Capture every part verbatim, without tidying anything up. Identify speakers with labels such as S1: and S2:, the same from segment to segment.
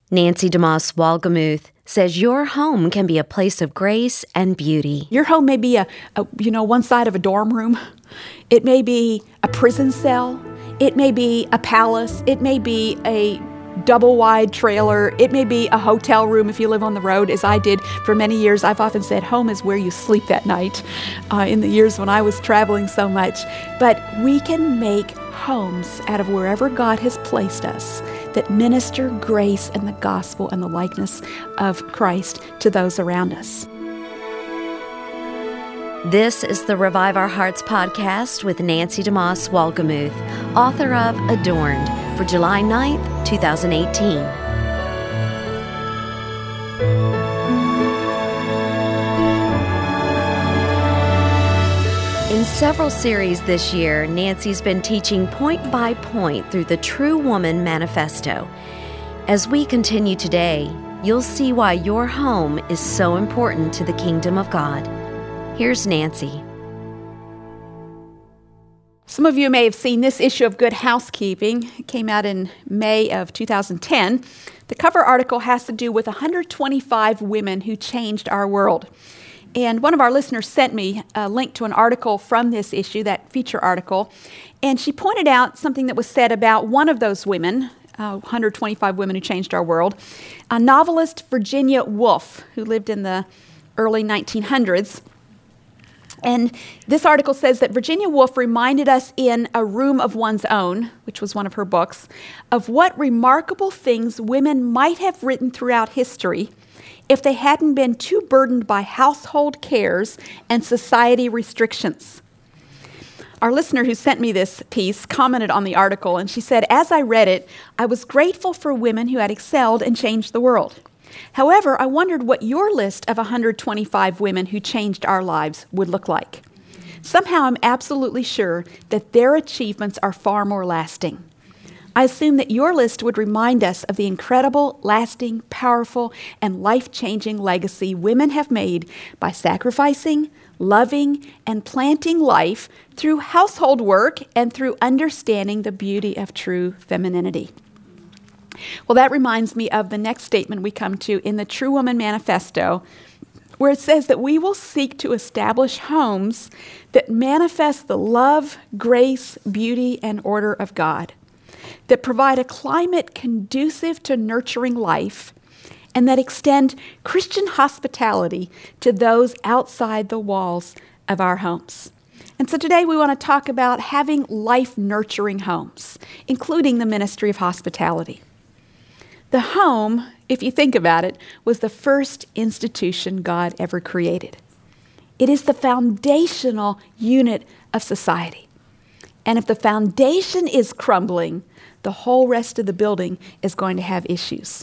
S1: Nancy DeMoss Wolgemuth says your home can be a place of grace and beauty.
S2: Your home may be a, a, you know, one side of a dorm room. It may be a prison cell. It may be a palace. It may be a double-wide trailer. It may be a hotel room if you live on the road, as I did for many years. I've often said home is where you sleep that night uh, in the years when I was traveling so much. But we can make homes out of wherever God has placed us that minister grace and the gospel and the likeness of Christ to those around us.
S1: This is the Revive Our Hearts podcast with Nancy DeMoss Wolgemuth, author of Adorned, for July ninth, twenty eighteen. In several series this year, Nancy's been teaching point by point through the True Woman Manifesto. As we continue today, you'll see why your home is so important to the kingdom of God. Here's Nancy.
S2: Some of you may have seen this issue of Good Housekeeping. It came out in May of two thousand ten. The cover article has to do with one hundred twenty-five women who changed our world. And one of our listeners sent me a link to an article from this issue, that feature article, and she pointed out something that was said about one of those women, uh, one hundred twenty-five women who changed our world, a novelist, Virginia Woolf, who lived in the early nineteen hundreds. And this article says that Virginia Woolf reminded us in A Room of One's Own, which was one of her books, of what remarkable things women might have written throughout history if they hadn't been too burdened by household cares and society restrictions. Our listener who sent me this piece commented on the article, and she said, as I read it, I was grateful for women who had excelled and changed the world. However, I wondered what your list of one hundred twenty-five women who changed our lives would look like. Somehow I'm absolutely sure that their achievements are far more lasting. I assume that your list would remind us of the incredible, lasting, powerful, and life-changing legacy women have made by sacrificing, loving, and planting life through household work and through understanding the beauty of true femininity. Well, that reminds me of the next statement we come to in the True Woman Manifesto, where it says that we will seek to establish homes that manifest the love, grace, beauty, and order of God, that provide a climate conducive to nurturing life, and that extend Christian hospitality to those outside the walls of our homes. And so today we want to talk about having life-nurturing homes, including the ministry of hospitality. The home, if you think about it, was the first institution God ever created. It is the foundational unit of society. And if the foundation is crumbling, the whole rest of the building is going to have issues.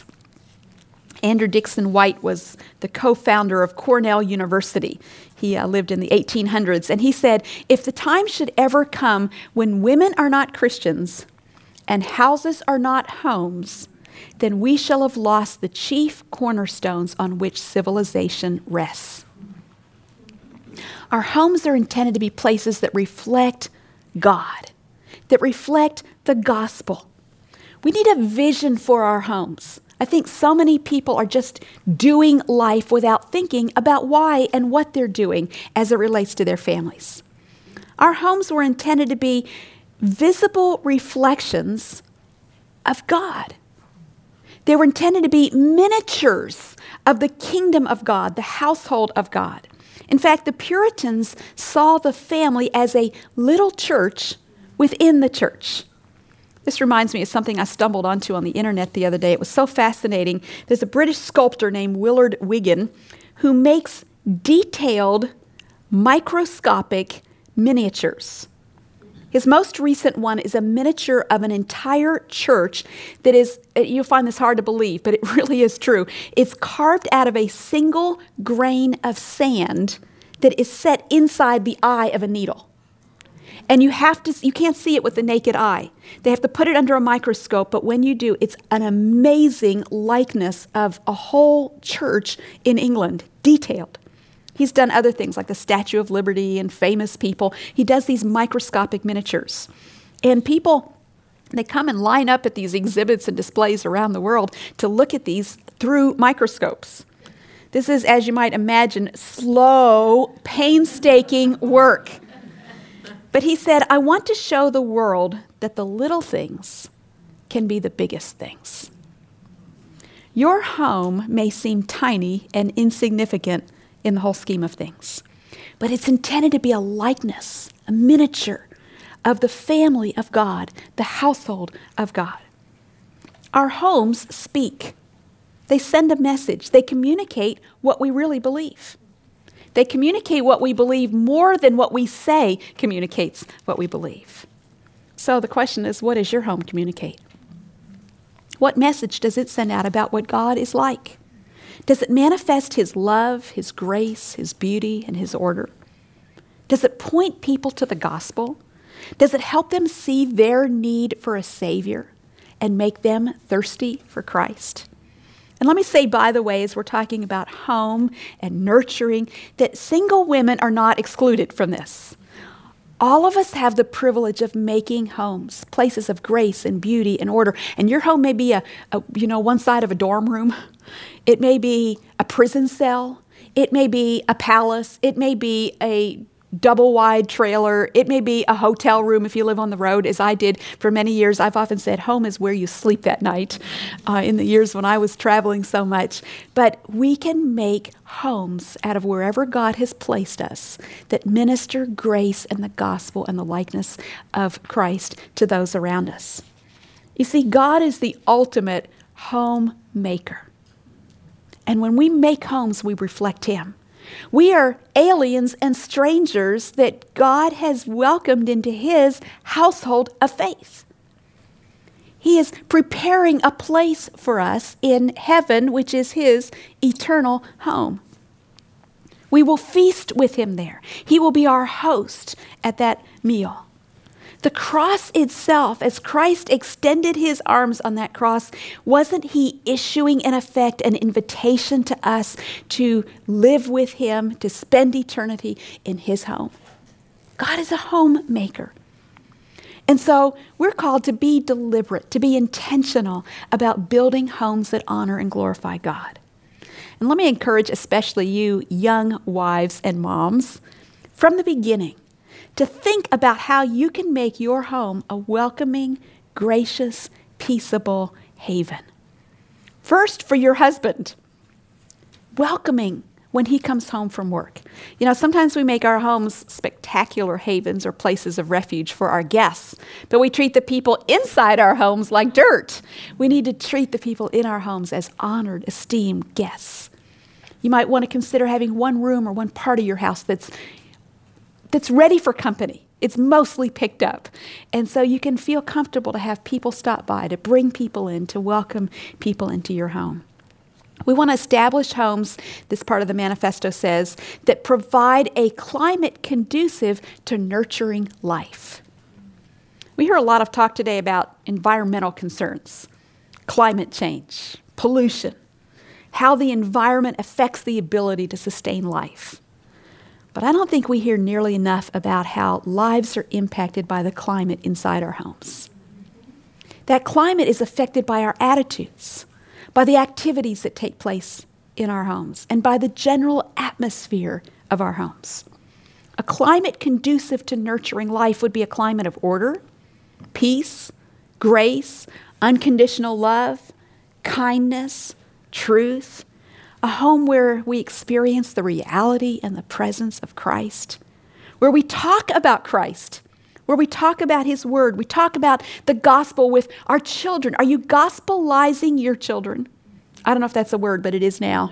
S2: Andrew Dickson White was the co-founder of Cornell University. He uh, lived in the eighteen hundreds, and he said, if the time should ever come when women are not Christians and houses are not homes, then we shall have lost the chief cornerstones on which civilization rests. Our homes are intended to be places that reflect God, that reflect the gospel. We need a vision for our homes. I think so many people are just doing life without thinking about why and what they're doing as it relates to their families. Our homes were intended to be visible reflections of God. They were intended to be miniatures of the kingdom of God, the household of God. In fact, the Puritans saw the family as a little church within the church. This reminds me of something I stumbled onto on the internet the other day. It was so fascinating. There's a British sculptor named Willard Wigan who makes detailed, microscopic miniatures. His most recent one is a miniature of an entire church that is, you'll find this hard to believe, but it really is true. It's carved out of a single grain of sand that is set inside the eye of a needle. And you have to, you can't see it with the naked eye. They have to put it under a microscope, but when you do, it's an amazing likeness of a whole church in England, detailed. He's done other things like the Statue of Liberty and famous people. He does these microscopic miniatures. And people They come and line up at these exhibits and displays around the world to look at these through microscopes. This is, as you might imagine, slow, painstaking work. But he said, I want to show the world that the little things can be the biggest things. Your home may seem tiny and insignificant in the whole scheme of things, but it's intended to be a likeness, a miniature of the family of God, the household of God. Our homes speak. They send a message. They communicate what we really believe. They communicate what we believe more than what we say communicates what we believe. So the question is, what does your home communicate? What message does it send out about what God is like? Does it manifest His love, His grace, His beauty, and His order? Does it point people to the gospel? Does it help them see their need for a Savior and make them thirsty for Christ? And let me say, by the way, as we're talking about home and nurturing, that single women are not excluded from this. All of us have the privilege of making homes, places of grace and beauty and order. And your home may be a, a, you know, one side of a dorm room. It may be a prison cell. It may be a palace. It may be a double-wide trailer. It may be a hotel room if you live on the road, as I did for many years. I've often said home is where you sleep that night uh, in the years when I was traveling so much. But we can make homes out of wherever God has placed us that minister grace and the gospel and the likeness of Christ to those around us. You see, God is the ultimate home maker. And when we make homes, we reflect Him. We are aliens and strangers that God has welcomed into His household of faith. He is preparing a place for us in heaven, which is His eternal home. We will feast with Him there. He will be our host at that meal. The cross itself, as Christ extended His arms on that cross, wasn't He issuing, in effect, an invitation to us to live with Him, to spend eternity in His home? God is a homemaker. And so we're called to be deliberate, to be intentional about building homes that honor and glorify God. And let me encourage especially you young wives and moms from the beginning to think about how you can make your home a welcoming, gracious, peaceable haven. First, for your husband, welcoming when he comes home from work. You know, sometimes we make our homes spectacular havens or places of refuge for our guests, but we treat the people inside our homes like dirt. We need to treat the people in our homes as honored, esteemed guests. You might want to consider having one room or one part of your house that's that's ready for company. It's mostly picked up. And so you can feel comfortable to have people stop by, to bring people in, to welcome people into your home. We want to establish homes, this part of the manifesto says, that provide a climate conducive to nurturing life. We hear a lot of talk today about environmental concerns, climate change, pollution, how the environment affects the ability to sustain life. But I don't think we hear nearly enough about how lives are impacted by the climate inside our homes. That climate is affected by our attitudes, by the activities that take place in our homes, and by the general atmosphere of our homes. A climate conducive to nurturing life would be a climate of order, peace, grace, unconditional love, kindness, truth, a home where we experience the reality and the presence of Christ, where we talk about Christ, where we talk about His Word, we talk about the gospel with our children. Are you gospelizing your children? I don't know if that's a word, but it is now.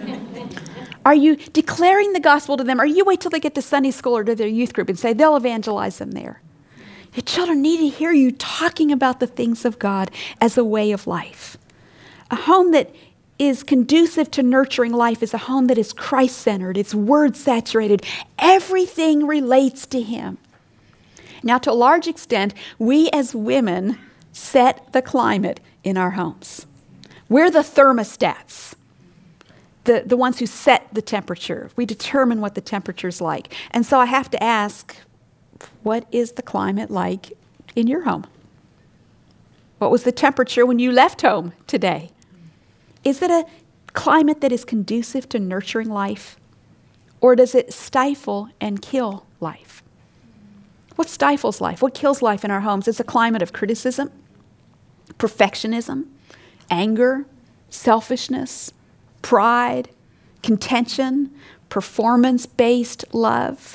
S2: Are you declaring the gospel to them? Or you wait till they get to Sunday school or to their youth group and say they'll evangelize them there? Your children need to hear you talking about the things of God as a way of life. A home that is conducive to nurturing life is a home that is Christ-centered, it's word-saturated. Everything relates to Him. Now, to a large extent, we as women set the climate in our homes. We're the thermostats, the, the ones who set the temperature. We determine what the temperature's like. And so I have to ask, what is the climate like in your home? What was the temperature when you left home today? Is it a climate that is conducive to nurturing life? Or does it stifle and kill life? What stifles life? What kills life in our homes? It's a climate of criticism, perfectionism, anger, selfishness, pride, contention, performance-based love.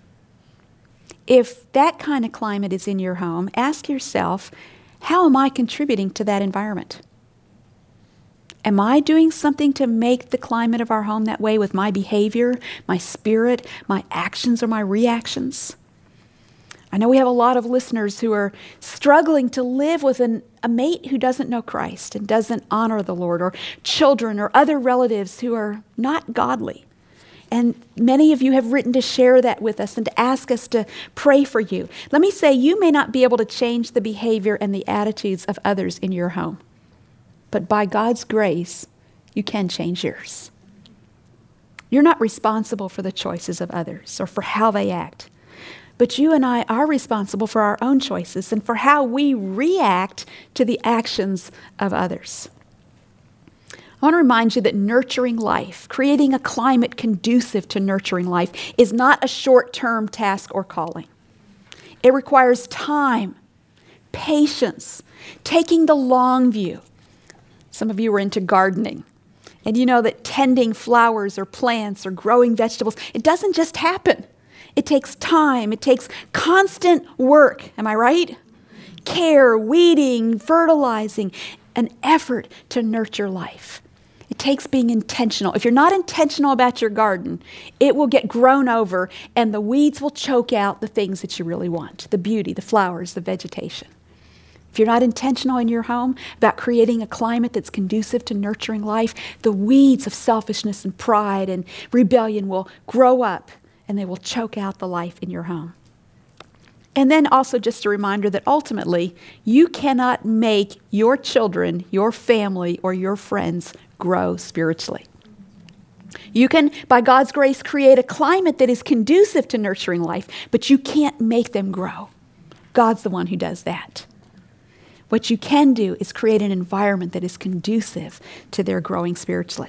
S2: If that kind of climate is in your home, ask yourself, how am I contributing to that environment? Am I doing something to make the climate of our home that way with my behavior, my spirit, my actions, or my reactions? I know we have a lot of listeners who are struggling to live with an, a mate who doesn't know Christ and doesn't honor the Lord, or children or other relatives who are not godly. And many of you have written to share that with us and to ask us to pray for you. Let me say, you may not be able to change the behavior and the attitudes of others in your home, but by God's grace, you can change yours. You're not responsible for the choices of others or for how they act. But you and I are responsible for our own choices and for how we react to the actions of others. I want to remind you that nurturing life, creating a climate conducive to nurturing life, is not a short-term task or calling. It requires time, patience, taking the long view. Some of you are into gardening, and you know that tending flowers or plants or growing vegetables, it doesn't just happen. It takes time. It takes constant work. Am I right? Care, weeding, fertilizing, an effort to nurture life. It takes being intentional. If you're not intentional about your garden, it will get grown over and the weeds will choke out the things that you really want, the beauty, the flowers, the vegetation. If you're not intentional in your home about creating a climate that's conducive to nurturing life, the weeds of selfishness and pride and rebellion will grow up and they will choke out the life in your home. And then also just a reminder that ultimately, you cannot make your children, your family, or your friends grow spiritually. You can, by God's grace, create a climate that is conducive to nurturing life, but you can't make them grow. God's the one who does that. What you can do is create an environment that is conducive to their growing spiritually.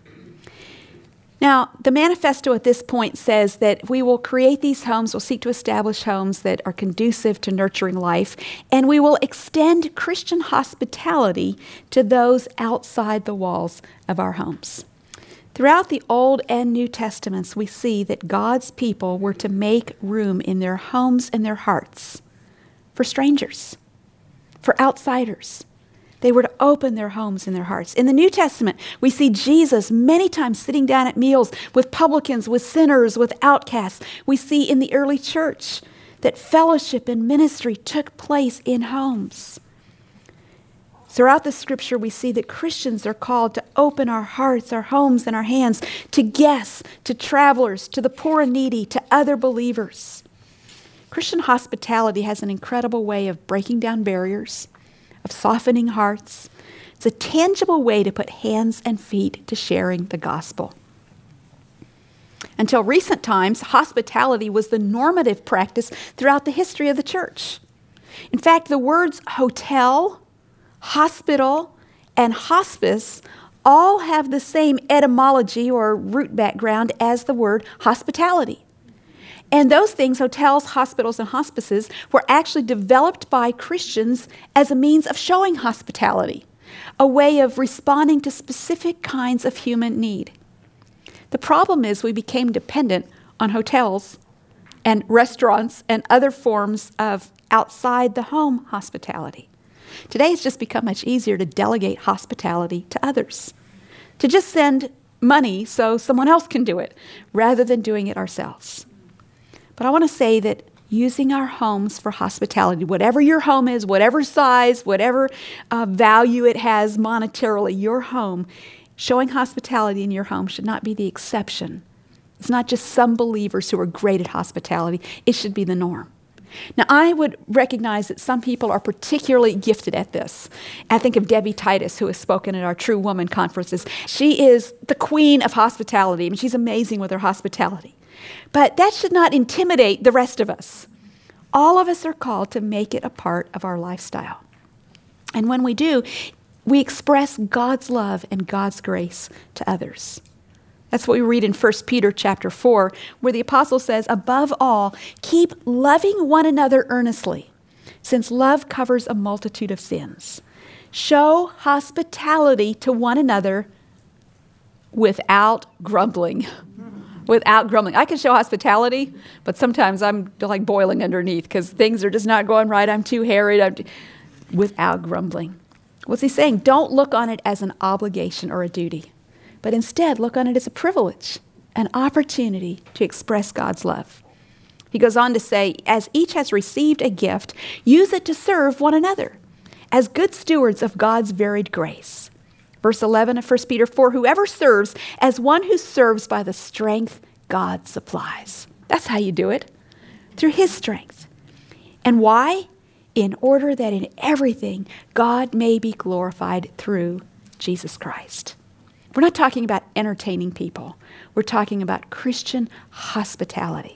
S2: Now, the manifesto at this point says that we will create these homes, we'll seek to establish homes that are conducive to nurturing life, and we will extend Christian hospitality to those outside the walls of our homes. Throughout the Old and New Testaments, we see that God's people were to make room in their homes and their hearts for strangers, for outsiders. They were to open their homes and their hearts. In the New Testament, we see Jesus many times sitting down at meals with publicans, with sinners, with outcasts. We see in the early church that fellowship and ministry took place in homes. Throughout the scripture, we see that Christians are called to open our hearts, our homes, and our hands to guests, to travelers, to the poor and needy, to other believers. Christian hospitality has an incredible way of breaking down barriers, of softening hearts. It's a tangible way to put hands and feet to sharing the gospel. Until recent times, hospitality was the normative practice throughout the history of the church. In fact, the words hotel, hospital, and hospice all have the same etymology or root background as the word hospitality. And those things, hotels, hospitals, and hospices, were actually developed by Christians as a means of showing hospitality, a way of responding to specific kinds of human need. The problem is we became dependent on hotels and restaurants and other forms of outside the home hospitality. Today it's just become much easier to delegate hospitality to others, to just send money so someone else can do it, rather than doing it ourselves. But I want to say that using our homes for hospitality, whatever your home is, whatever size, whatever uh, value it has monetarily, your home, showing hospitality in your home should not be the exception. It's not just some believers who are great at hospitality. It should be the norm. Now, I would recognize that some people are particularly gifted at this. I think of Debbie Titus, who has spoken at our True Woman conferences. She is the queen of hospitality. I mean, she's amazing with her hospitality. But that should not intimidate the rest of us. All of us are called to make it a part of our lifestyle. And when we do, we express God's love and God's grace to others. That's what we read in First Peter chapter four, where the apostle says, above all, keep loving one another earnestly, since love covers a multitude of sins. Show hospitality to one another without grumbling. Without grumbling. I can show hospitality, but sometimes I'm like boiling underneath because things are just not going right. I'm too harried. I'm too... Without grumbling. What's he saying? Don't look on it as an obligation or a duty, but instead look on it as a privilege, an opportunity to express God's love. He goes on to say, as each has received a gift, use it to serve one another as good stewards of God's varied grace. Verse eleven of First Peter four, whoever serves as one who serves by the strength God supplies. That's how you do it, through his strength. And why? In order that in everything God may be glorified through Jesus Christ. We're not talking about entertaining people. We're talking about Christian hospitality.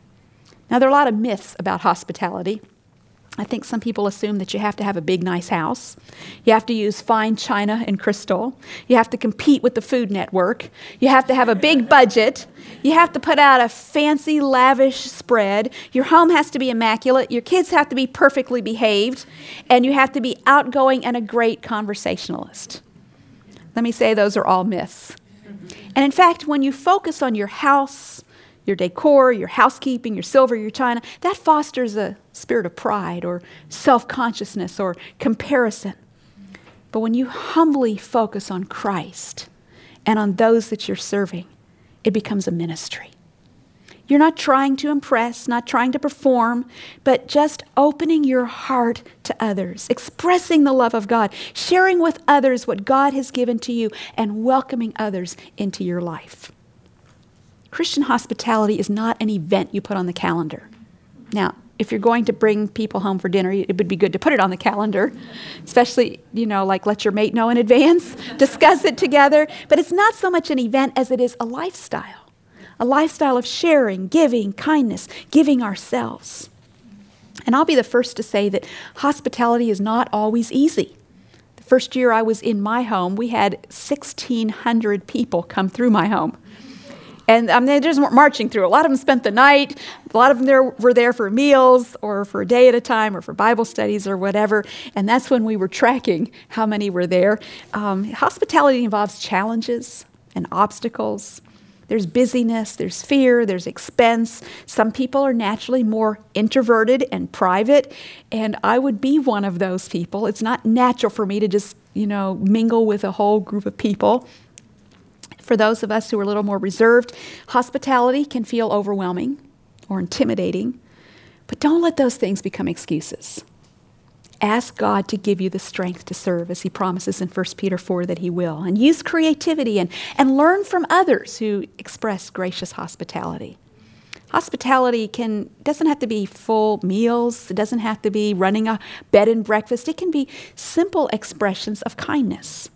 S2: Now, there are a lot of myths about hospitality. I think some people assume that you have to have a big, nice house. You have to use fine china and crystal. You have to compete with the Food Network. You have to have a big budget. You have to put out a fancy, lavish spread. Your home has to be immaculate. Your kids have to be perfectly behaved. And you have to be outgoing and a great conversationalist. Let me say those are all myths. And in fact, when you focus on your house, your decor, your housekeeping, your silver, your china, that fosters a spirit of pride or self-consciousness or comparison. But when you humbly focus on Christ and on those that you're serving, it becomes a ministry. You're not trying to impress, not trying to perform, but just opening your heart to others, expressing the love of God, sharing with others what God has given to you, and welcoming others into your life. Christian hospitality is not an event you put on the calendar. Now, if you're going to bring people home for dinner, it would be good to put it on the calendar, especially, you know, like let your mate know in advance, discuss it together. But it's not so much an event as it is a lifestyle. A lifestyle of sharing, giving, kindness, giving ourselves. And I'll be the first to say that hospitality is not always easy. The first year I was in my home, we had sixteen hundred people come through my home. And um, they just weren't marching through. A lot of them spent the night. A lot of them there, were there for meals or for a day at a time or for Bible studies or whatever. And that's when we were tracking how many were there. Um, hospitality involves challenges and obstacles. There's busyness, there's fear, there's expense. Some people are naturally more introverted and private, and I would be one of those people. It's not natural for me to just, you know, mingle with a whole group of people. For those of us who are a little more reserved, hospitality can feel overwhelming or intimidating, but don't let those things become excuses. Ask God to give you the strength to serve, as he promises in First Peter four that he will. And use creativity and, and learn from others who express gracious hospitality. Hospitality can doesn't have to be full meals. It doesn't have to be running a bed and breakfast. It can be simple expressions of kindness.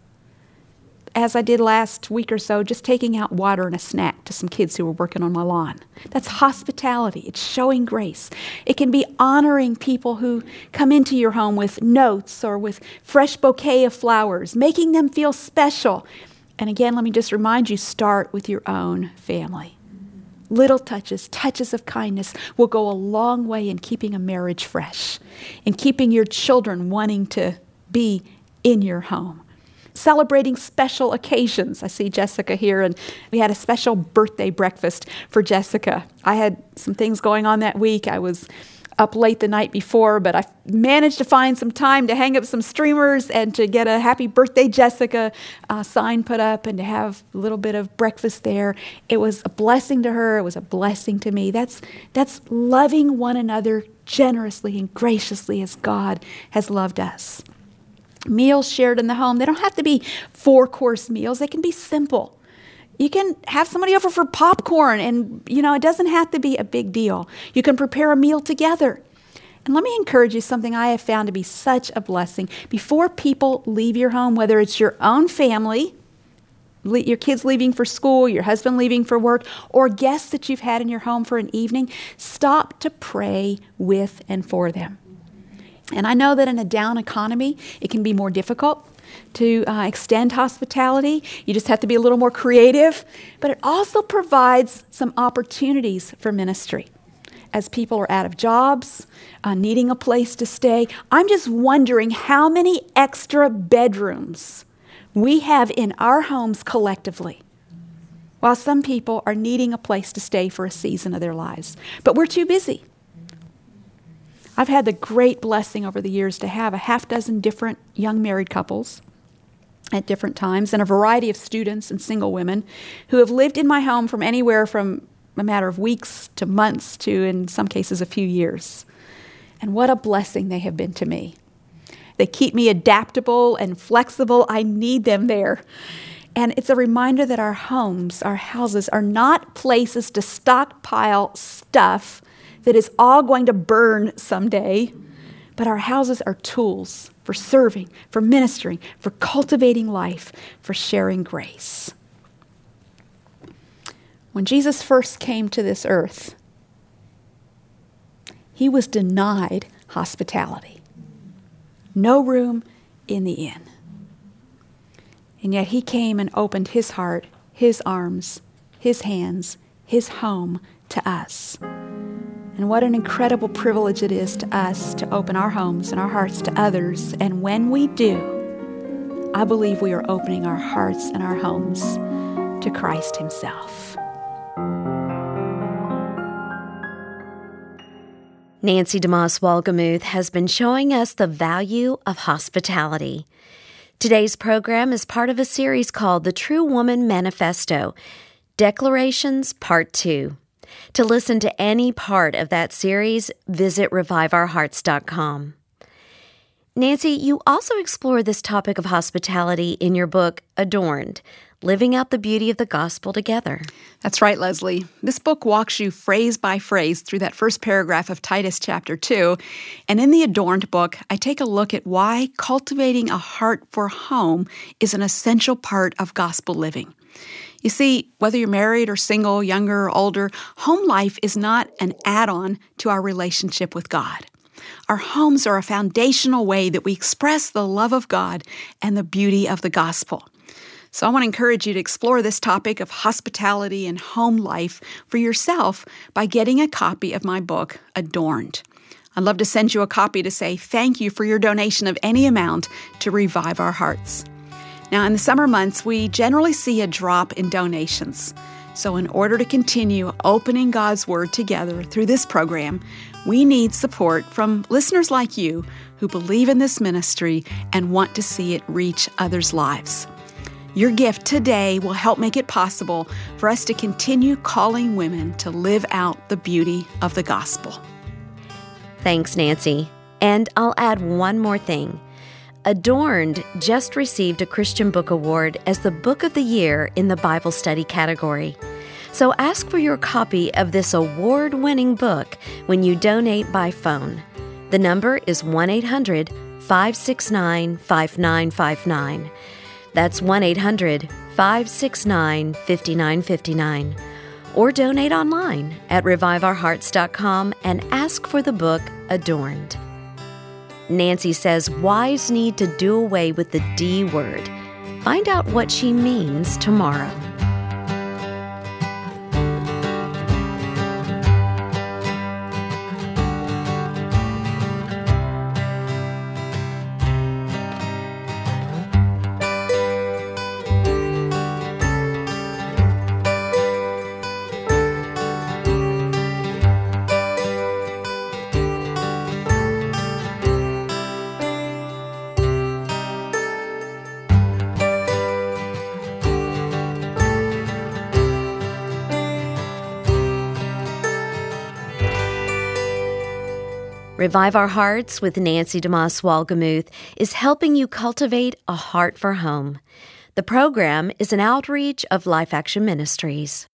S2: As I did last week or so, just taking out water and a snack to some kids who were working on my lawn. That's hospitality. It's showing grace. It can be honoring people who come into your home with notes or with fresh bouquet of flowers, making them feel special. And again, let me just remind you, start with your own family. Little touches, touches of kindness will go a long way in keeping a marriage fresh, in keeping your children wanting to be in your home. Celebrating special occasions. I see Jessica here, and we had a special birthday breakfast for Jessica. I had some things going on that week. I was up late the night before, but I managed to find some time to hang up some streamers and to get a happy birthday Jessica uh, sign put up and to have a little bit of breakfast there. It was a blessing to her. It was a blessing to me. That's, that's loving one another generously and graciously as God has loved us. Meals shared in the home, they don't have to be four-course meals. They can be simple. You can have somebody over for popcorn and, you know, it doesn't have to be a big deal. You can prepare a meal together. And let me encourage you, something I have found to be such a blessing. Before people leave your home, whether it's your own family, your kids leaving for school, your husband leaving for work, or guests that you've had in your home for an evening, stop to pray with and for them. And I know that in a down economy, it can be more difficult to uh, extend hospitality. You just have to be a little more creative. But it also provides some opportunities for ministry. As people are out of jobs, uh, needing a place to stay, I'm just wondering how many extra bedrooms we have in our homes collectively, while some people are needing a place to stay for a season of their lives. But we're too busy. I've had the great blessing over the years to have a half dozen different young married couples at different times and a variety of students and single women who have lived in my home from anywhere from a matter of weeks to months to, in some cases, a few years. And what a blessing they have been to me. They keep me adaptable and flexible. I need them there. And it's a reminder that our homes, our houses, are not places to stockpile stuff that is all going to burn someday, but our houses are tools for serving, for ministering, for cultivating life, for sharing grace. When Jesus first came to this earth, he was denied hospitality. No room in the inn. And yet he came and opened his heart, his arms, his hands, his home to us. And what an incredible privilege it is to us to open our homes and our hearts to others. And when we do, I believe we are opening our hearts and our homes to Christ himself.
S1: Nancy DeMoss Wolgemuth has been showing us the value of hospitality. Today's program is part of a series called The True Woman Manifesto, Declarations Part two. To listen to any part of that series, visit revive our hearts dot com. Nancy, you also explore this topic of hospitality in your book, Adorned, Living Out the Beauty of the Gospel Together.
S2: That's right, Leslie. This book walks you phrase by phrase through that first paragraph of Titus chapter two. And in the Adorned book, I take a look at why cultivating a heart for home is an essential part of gospel living. You see, whether you're married or single, younger or older, home life is not an add-on to our relationship with God. Our homes are a foundational way that we express the love of God and the beauty of the gospel. So I want to encourage you to explore this topic of hospitality and home life for yourself by getting a copy of my book, Adorned. I'd love to send you a copy to say thank you for your donation of any amount to Revive Our Hearts. Now, in the summer months, we generally see a drop in donations. So in order to continue opening God's Word together through this program, we need support from listeners like you who believe in this ministry and want to see it reach others' lives. Your gift today will help make it possible for us to continue calling women to live out the beauty of the gospel.
S1: Thanks, Nancy. And I'll add one more thing. Adorned just received a Christian Book Award as the Book of the Year in the Bible Study category. So ask for your copy of this award-winning book when you donate by phone. The number is one eight hundred five six nine five nine five nine. That's one eight hundred five six nine five nine five nine. Or donate online at revive our hearts dot com and ask for the book Adorned. Nancy says wives need to do away with the D word. Find out what she means tomorrow. Revive Our Hearts with Nancy DeMoss Wolgemuth is helping you cultivate a heart for home. The program is an outreach of Life Action Ministries.